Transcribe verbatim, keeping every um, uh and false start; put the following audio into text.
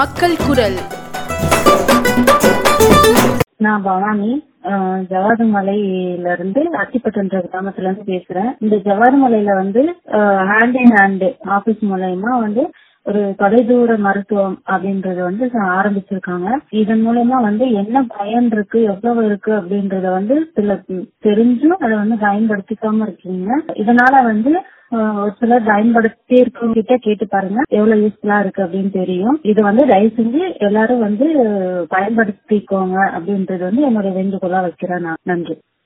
மக்கள் குரல். நான் பவானி, ஜவாது மலையில இருந்து அத்திப்பட்டுன்ற கிராமத்துல இருந்து பேசுறேன். இந்த ஜவாது மலையில வந்து ஹேண்ட் இன் ஹேண்ட் ஆபீஸ் மூலயமா வந்து ஒரு தொலைதூர மருத்துவம் அப்படின்றது வந்து ஆரம்பிச்சிருக்காங்க. இதன் மூலமா வந்து என்ன பயன் இருக்கு, எவ்வளவு இருக்கு அப்படின்றத வந்து சில தெரிஞ்சும் அதை வந்து பயன்படுத்திக்காம இருக்கீங்க. இதனால வந்து ஒரு சிலர் பயன்படுத்தி இருக்கவங்க கிட்ட கேட்டு பாருங்க, எவ்வளவு யூஸ்ஃபுல்லா இருக்கு அப்படின்னு தெரியும். இது வந்து தயவு செஞ்சு எல்லாரும் வந்து பயன்படுத்திக்கோங்க அப்படின்றது வந்து என்னோட வேண்டுகோளா வைக்கிறேன். நான் நன்றி.